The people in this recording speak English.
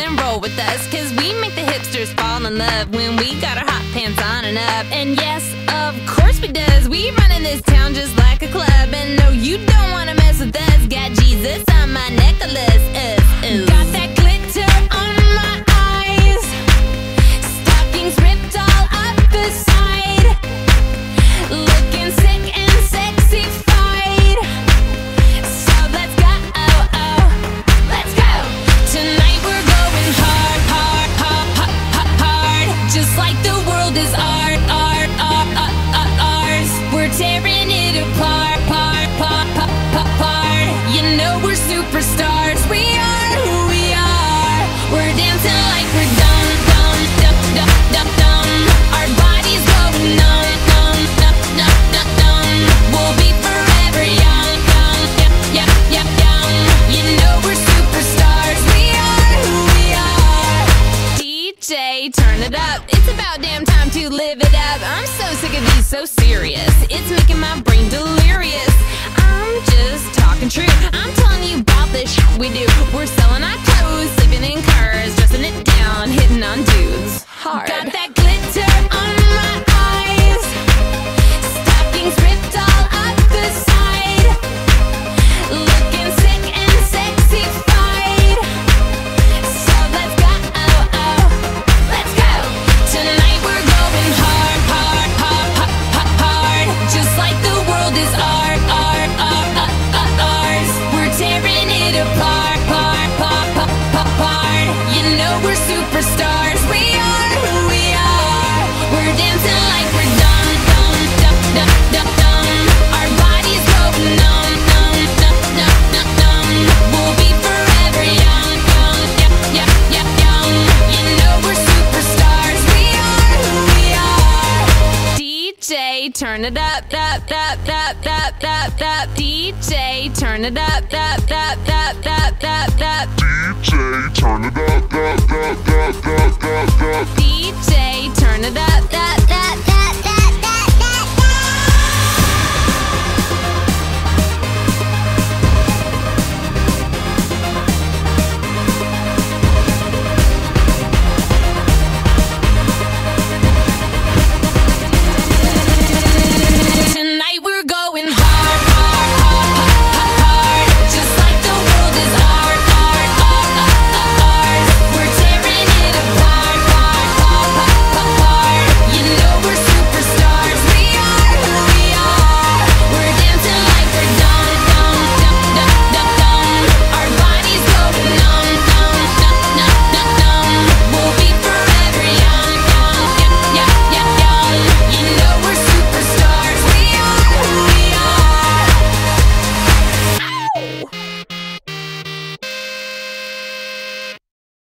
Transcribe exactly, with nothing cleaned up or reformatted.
and roll with us, cause we make the hipsters fall in love when we got our hot pants on and up. And yes, of course we does. We run in this town just like a club. And no, you don't wanna mess with us. Got Jesus on my necklace. Uh, uh. Got that glitter on my eyes. Stockings ripped all up the side. Looking sick and sexy-fied. So let's go, oh, oh. Let's go. Tonight we're going hard, hard, hard, hard, hard, hard. Just like the world is art, art, art, art, art, ours. We're tearing it apart, part, part, part, part, part. You know we're superstars. We are who we are. We're dancing like we're dumb, dumb, dumb, dumb, dumb, dumb. Our bodies going numb, numb, numb, numb, numb, numb. We'll be forever young, young, young, young, young, young. You know we're superstars. We are who we are. D J, turn it up. It's about damn time to live it up. I'm so sick of these so serious. It's making my brain delirious. I'm just talking true. I'm telling you about the shit we do. We're selling our clothes, sleeping in cars, dressing it down, hitting on dudes hard. Got that glitter on my eyes. Stockings ripped all up the side. Looking sick and sexy-fied. So let's go, oh, oh. Let's go. Tonight we're going hard, hard, hard, hard, hard, hard. Just like the world is art, art, art, art, art, ours. We're tearing it apart, part, part, part, part, part. You know we're superstars. We are who we are. We're dancing like we're dumb, dumb, dumb, dumb, dumb, dumb. Our bodies go numb, numb, numb, numb, numb, numb. We'll be forever young, young, young, young, young, young. You know we're superstars. We are who we are. D J, turn it up, up, up, up, up, up, up. D J, turn it up, up, up, up, up, up, up. D J, turn it up, up, up, up, up, up, up. D J, turn it up, up, up.